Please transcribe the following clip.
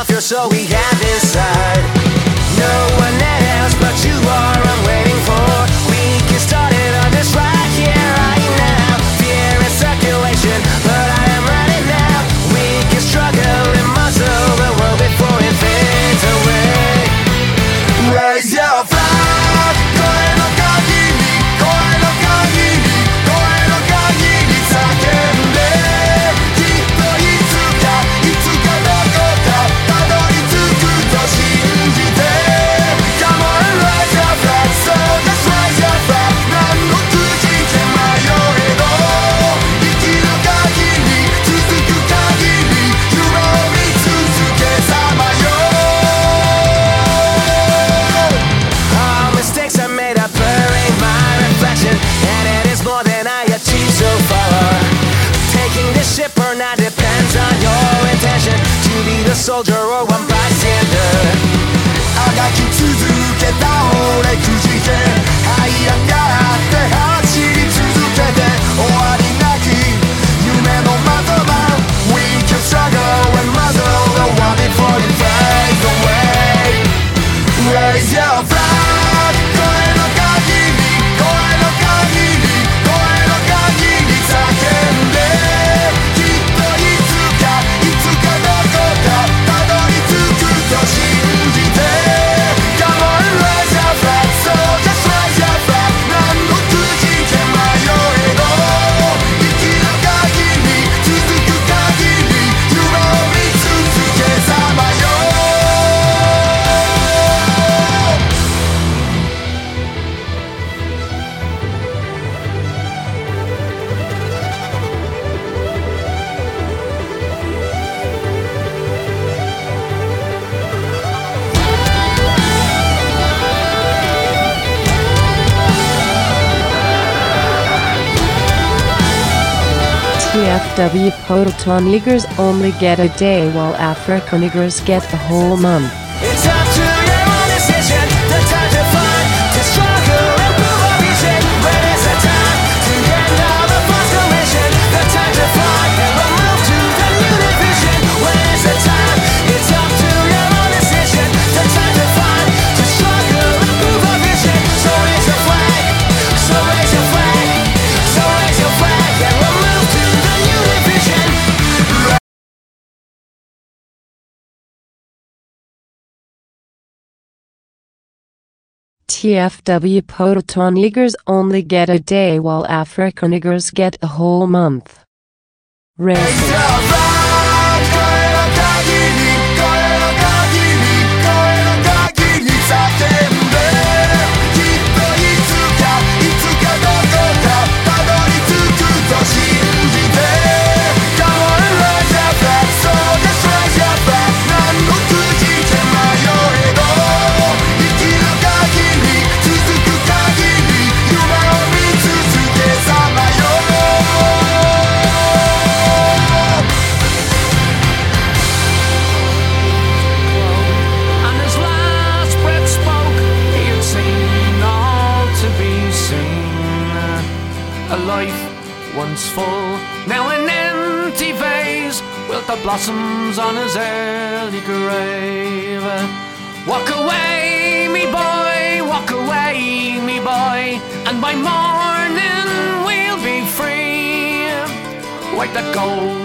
yourself, you're so we have inside. No one else but you are I'm waiting for. We can start it on this right here, right now. Fear in circulation, but I am ready now. We can struggle and muzzle the world before it fades away. Raise your flag, 声の限り、声の限り、声の限り叫んで。きっといつか、いつかどこかたどり着くと信じて。Come on, raise your flag, so just raise your flag. 何のくじけ迷えど、生きる限り、続く限り、夢を見続けさまよ。All mistakes I made are blurring my reflection, and it is more than I achieved so far. Taking this ship or not depends on your intention to be the soldier or one bystander. あがき続けた俺くじけ這い上がって走り続けて終わりなき夢の的場 We can struggle and muzzle the one before it fades away. Raise your flag, 声の限り、声の限り、声の限り叫んで。きっといつか、いつかどこかたどり着くと信じて。Come on, raise your flag, so just raise your flag. 何のくじけ迷えど、生きる限り、続く限り、夢を見続けさまよ。 TFW Proton niggers only get a day while Africa niggers get the whole month. It's up to your own decision. The time to find, to struggle and prove our vision. When is the time to end all the frustration? The time to find and we'll move to the new division. When is the time? It's up to your own decision. The time to find, to struggle and prove our vision. So raise your flag, so raise your flag, so raise your flag, and we'll move to the new division. TFW Proton niggers only get a day while Africa niggers get a whole month. Raise Raise your flag, 声の限り、声の限り、声の限り叫んで。きっといつか、いつかどこかたどり着くと信じて。Come on, raise your flag, so just raise your flag. 何のくじけ迷えど、生きる限り、続く限り、夢を見続けさまよ。And his last breath spoke, he had seen all to be seen. A life once full, now an empty vase, wilt the blossoms on his early grave. Walk away, me boy, walk away, me boy, and by morning we'll be free. Wipe the gold